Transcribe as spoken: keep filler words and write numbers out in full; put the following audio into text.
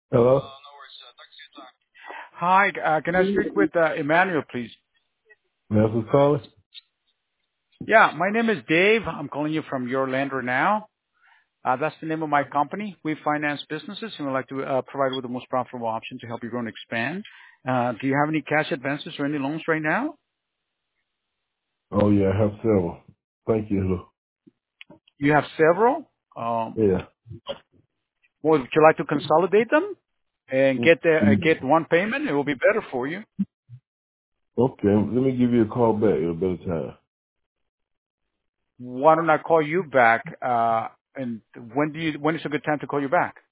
Hello? Hi, uh, can I speak with uh, Emmanuel, please? That's who's calling? Yeah, my name is Dave. I'm calling you from Your Lander Now. Uh, that's the name of my company. We finance businesses and we'd like to uh, provide with the most profitable option to help you grow and expand. Uh, do you have any cash advances or any loans right now? Oh yeah, I have several. Thank you. You have several. Um, Yeah. well, would you like to consolidate them and get the, uh, Mm. get one payment? It will be better for you. Okay, let me give you a call back at a better time. Why don't I call you back? Uh, and when do you? When is a good time to call you back?